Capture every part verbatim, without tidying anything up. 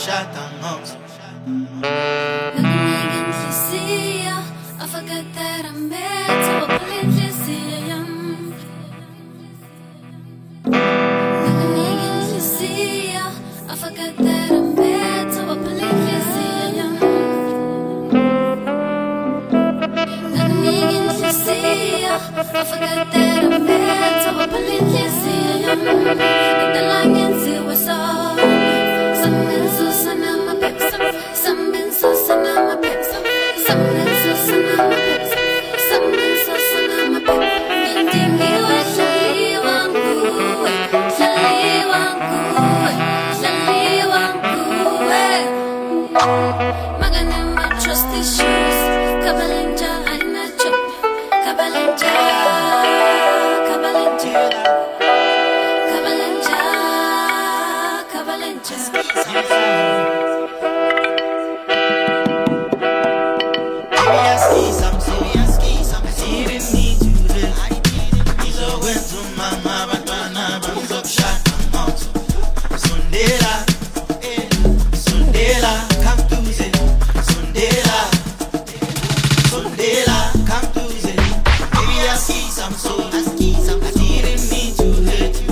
I forgot that I met so completely I forgot that I met so completely I forgot that I met so completely Kadalangin siwasan Sambin susana mapipsam Sambin susana mapipsam Sambin susana mapipsam Sambin susana mapipsam Mintingiwa shaliwangku Shaliwangku Shaliwangku Maganim my trusty shoes Kabalanja ay na chup Kabalanja Kabalanja Kabalanja, Kabalanja. Baby, I ski some, so I ski some. I didn't need to do it. So went to mama, but banana, bangs up shot, I'm out. Sundela, Sundela, come to it. Sundela, Sundela, come to it. Baby, I ski some, so I ski some. I didn't need to hurt you.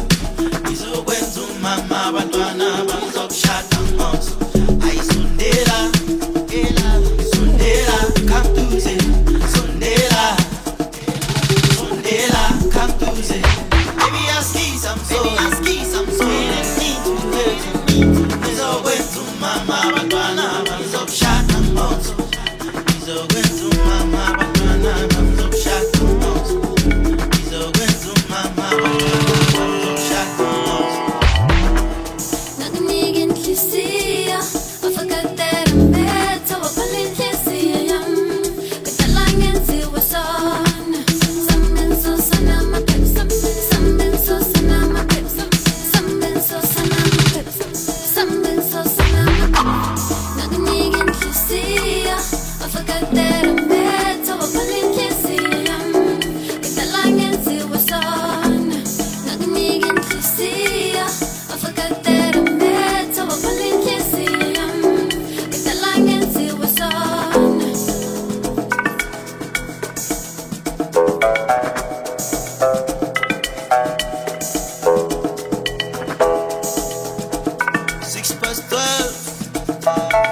Mama batwana bangs up shot and mouse. I Sundela, Sundela, come to say. Sundela, Sundela, come to say. Baby I ski some so, I ski some so. Didn't need to hurt you. He's always to mama batwana bangs up shot and mouse. He's always to mama batwana bangs up shot and mouse. He's always to mama batwana bangs up shot and mouse. I forgot that I met so completely Kadalangin siwasan Sambin susana mapipsam Sambin susana mapipsam Sambin susana mapipsam Sambin susana mapipsam Nagnigin kisiya I forgot that I met so completely Kadalangin siwasan Nagnigin kisiya I forgot that I met so completely Six past twelve.